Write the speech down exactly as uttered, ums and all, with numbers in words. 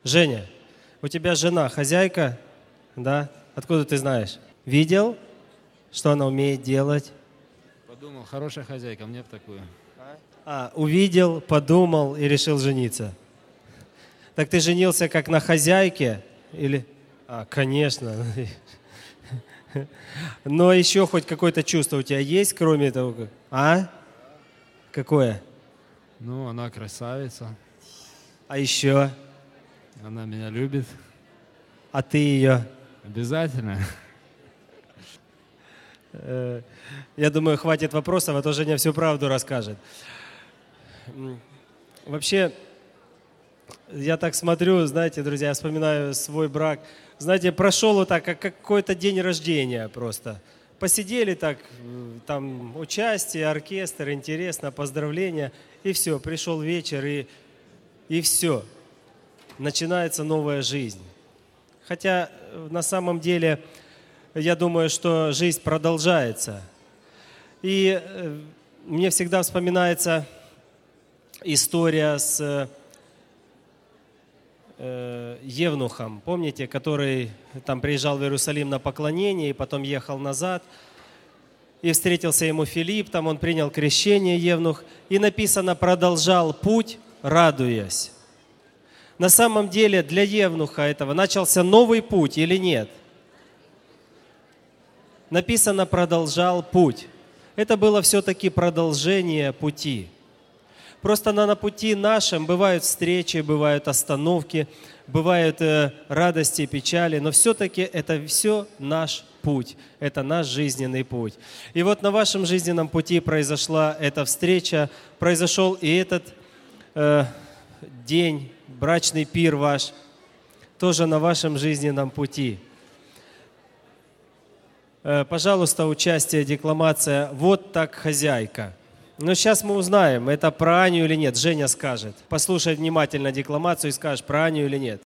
Женя, у тебя жена хозяйка, да? Откуда ты знаешь? Видел, что она умеет делать? Подумал, хорошая хозяйка, мне бы такую. А, увидел, подумал и решил жениться. Так ты женился как на хозяйке? Или... А, конечно. Но еще хоть какое-то чувство у тебя есть, кроме того, как... А? Какое? Ну, она красавица, А еще? она меня любит. А ты ее? Обязательно. Э, Я думаю, хватит вопросов, а то Женя всю правду расскажет. М, Вообще, я так смотрю, знаете, друзья, я вспоминаю свой брак. Знаете, прошел вот так, как какой-то день рождения просто. Посидели так, э, там участие, оркестр, интересно, поздравления, и все, пришел вечер, и, и все. Начинается новая жизнь. Хотя э, на самом деле, я думаю, что жизнь продолжается. И э, мне всегда вспоминается история с э, Евнухом, помните, который там приезжал в Иерусалим на поклонение и потом ехал назад. И встретился ему Филипп, там он принял крещение, Евнух. И написано, продолжал путь, радуясь. На самом деле для Евнуха этого начался новый путь или нет? Написано, продолжал путь. Это было все-таки продолжение пути. Просто на, на пути нашем бывают встречи, бывают остановки, бывают э, радости и печали, но все-таки это все наш путь, это наш жизненный путь. И вот на вашем жизненном пути произошла эта встреча, произошел и этот э, день, брачный пир ваш, тоже на вашем жизненном пути. Э, пожалуйста, участие, декламация «Вот так хозяйка». Но сейчас мы узнаем, это про Аню или нет. Женя скажет. Послушай внимательно декламацию и скажешь, про Аню или нет.